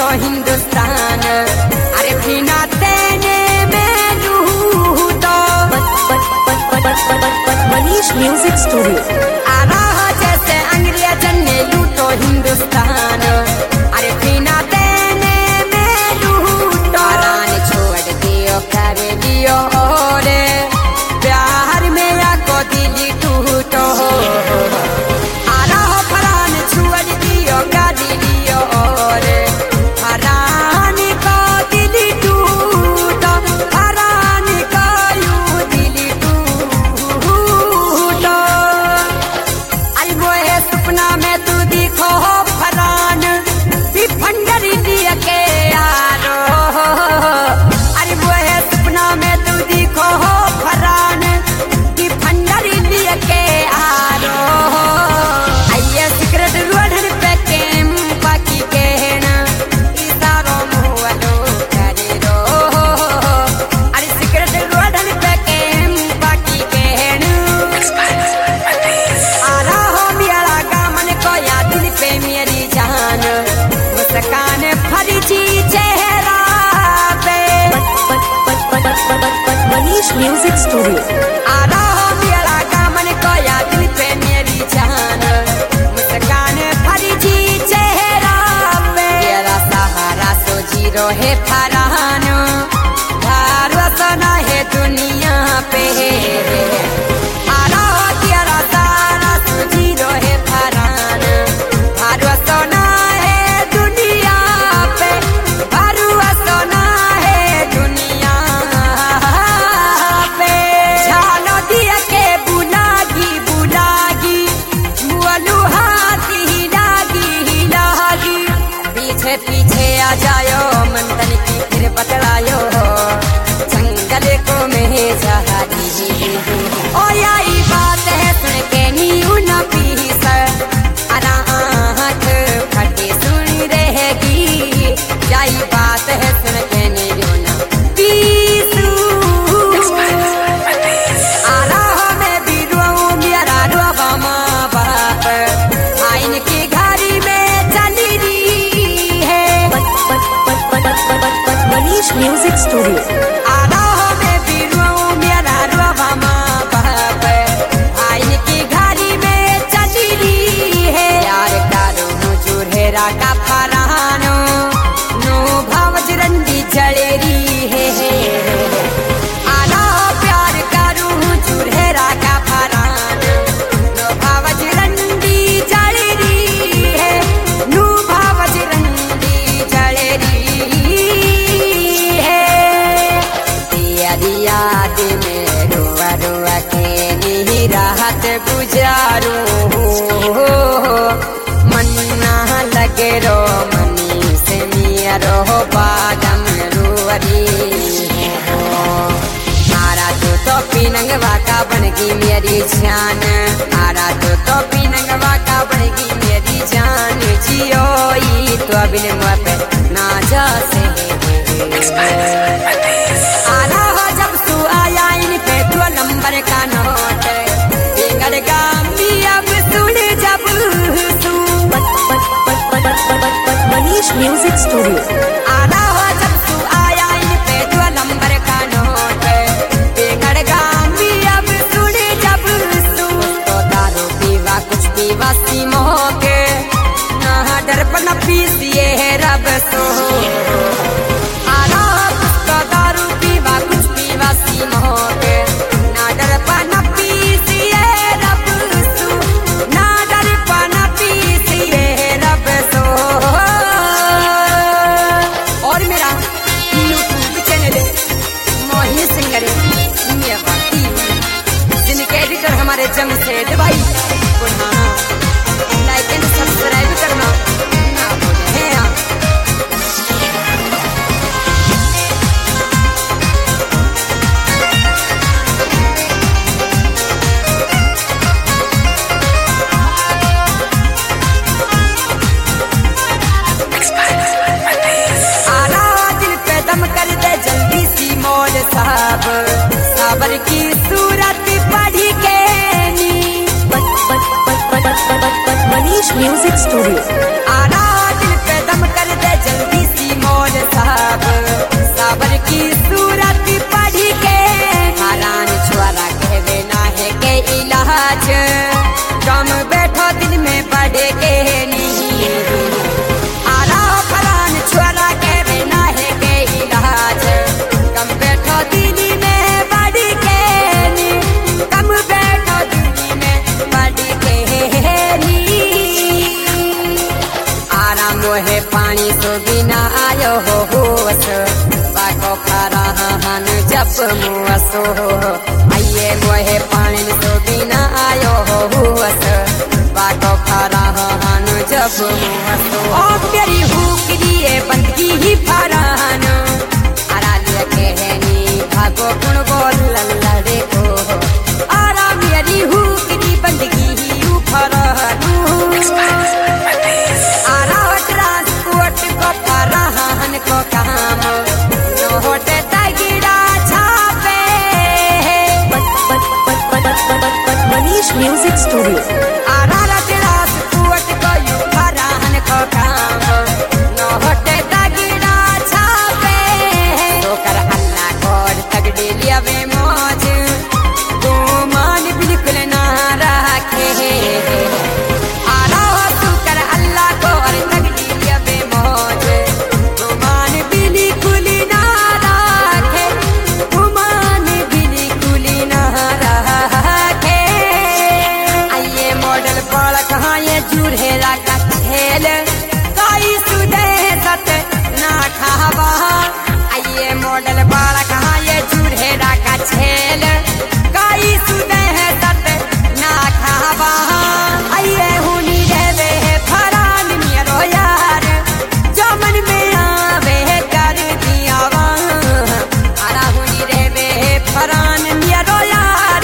हिंदुस्तान। अरे बिना तेने में लूटो मनीष म्यूजिक स्टूडियो। आ रहा जैसे अंग्रेजन ने लूटो हिंदुस्तान। अरे बिना तेने में लूटो रान छोड़ दियो कर दियो और प्यार में या को दिल टूटो। आ रहा फरान छोड़ दियो कर दियो और फरान को दिल टूटो। फरान को यूं दिल टूटो। अरे वो है सपना में तू दिखो फरान भंडर दिया के यारो। अरे वो है सपना में तू दिखो फरान भंडर दिया के यारो। आइए सिगरेट रोडन पे केम बाकी कहना इशारों मुहलो करे रो। अरे सिगरेट रोडन पे केम बाकी कहना आ रहा हो मेरा गामन को या दिल पे मेरी जान। मुस्कान फर्जी चेहरा पे मनीष म्यूजिक स्टूडियो। आ रहा हो मेरा गामन को या दिल पे मेरी जान। मुस्कान फर्जी चेहरा पे तेरा सहारा सो जीरो है फरहान। भरोसा ना है दुनिया पे। आ रहा हो तेरा सहारा सो जीरो है फरहान। भरोसा ना है दुनिया पे। भरोसा ना है दुनिया पे। झालो दिया के बुलागी बुलागी मुअलू हाथी हिलागी। पीछे पीछे आ जायो मंथन की फिर बतलायो। जंगल को में जहादी ओ यही बात है सुन के नीऊ न पीस। अरा आँख फटे सुन रहेगी। यही बात है सुन के नीऊ न पीसू। आ रहा मैं भी रोऊं मेरा रोवा माँ बाप। आइन की घड़ी में चली रही है। Manish music studio. आ रहा मैं भी रोऊं मेरा रोवा माँ बाप। आइन की घड़ी में चली रही है। यार करो मुझुरेरा का फरहानो नो भावज रंडी जड़ेरी है। आला प्यार करूं चुरहेरा का फरान नो भावज रंडी जड़ेरी है। नो भावज रंडी जड़ेरी है। दिया दिया दे में रुआ रुआ के नी राहत गुजारू। मन्ना लगे रो मनी से मिया रो बागम रुअरी हो। आरा तो पीनंगवा का बनगी मेरी जान। आरा तो पीनंगवा का बनगी मेरी जान। जियो ई तो बिन मुआ पे ना जा से। आरा हो जब तू आया इन पे 2 नंबर का नोट। बिगड़ गामी अब सुन जब तू। Manish music studio. आरा हो जब तू आया इन पे 2 नंबर का नोट। बिगड़ गामी अब सुन जब तू। तो दारू पीवा कुछ पीवा सीमो के ना डर पर न पीसिए है रब सो। आरा कुछ तो दारू पीवा कुछ पीवा सीमो के ना डर पर न पीसिए रब सो। ना डर पर न पीसिए रब सो। और मेरा यूट्यूब चैनल मोहिनी सिंगर जिनके एडिटर हमारे जमशेद भाई पुराना। लाइक एंड सब्सक्राइब करना ना भूलें आप। आला दिल पे दम कर दे जल्दी सी मौल साहब। साबर की सूरत पढ़ी के नी। Manish music studio. आला दिल पे दम कर दे जल्दी सी मोहे पानी तो बिना आयो हो होस बाको फराहन जप मुअसो आइए मोहे पानी तो बिना आयो हो होस बाको फराहन जप मुअसो ओ तेरी हुक दिए बंदगी ही फराहन आरा लिया कहनी भागो गुण बोल लल्ला को आरा मेरी हुक दी बंदगी ही फराहन आरा ट्रांसपोर्ट को फराहन को काम नोट तगड़ा छापे Manish Music Studio. Ara transport को फराहन को काम नोट तगड़ा छापे तो कर अल्लाह कोड तगड़ी लिया वे मौज तू मान बिल्कुल ना रखे चूल्हेरा का खेल काई सुदे सत ना खावा आइए मॉडल बाड़ा कहाँ ये चूल्हेरा का खेल काई सुदे सत ना खावा आइए हुनी रहवे फरान मेरो यार जो मन में आवे कर दिया आरा हुनी रहवे फरान मेरो यार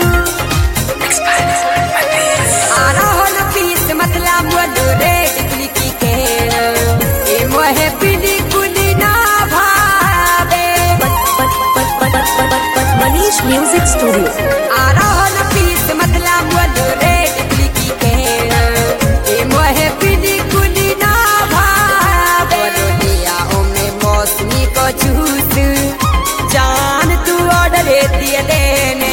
मतलब मधुरे की केन ए मोहे बिली कुली ना भावे Manish Music Studio. आरोहन पीस मतलब मधुरे की केन ए मोहे बिली कुली ना भावे लिया ओमे मौसमी को जूस जान तू ऑर्डर दिए देने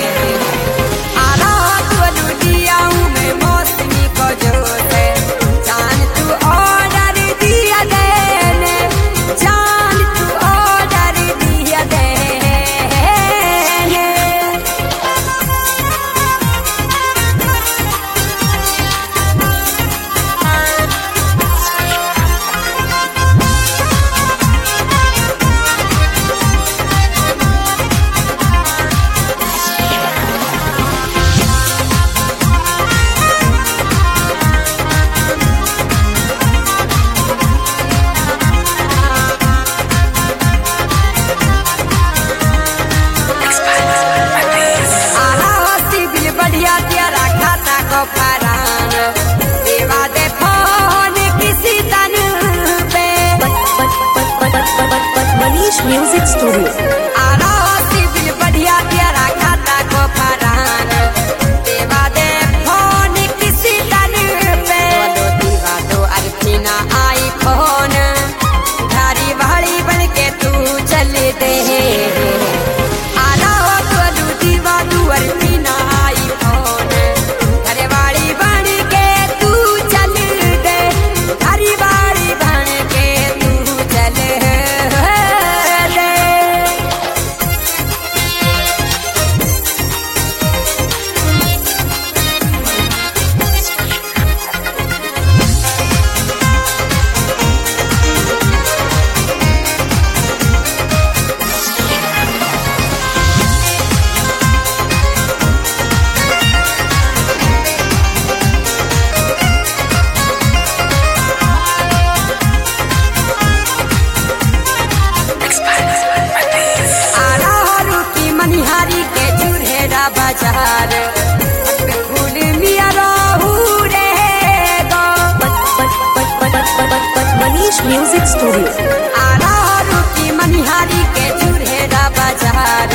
फरान देवा दे फोन किसी तन पे Manish Music Studio. आरा सिविल बढ़िया तेरा खाता को फरान देवा दे फोन किसी तन पे दो दीवा दो अर्थिना आई फोन धारी भाड़ी बन के तू चल दे आरा तो दीवा दू अर्थिना आई फोन मनिहारी के चूल्हेरा बाजार फूल मिया रहू रे गो Manish Music Studio. आरा की मनिहारी के चूल्हेरा बाजार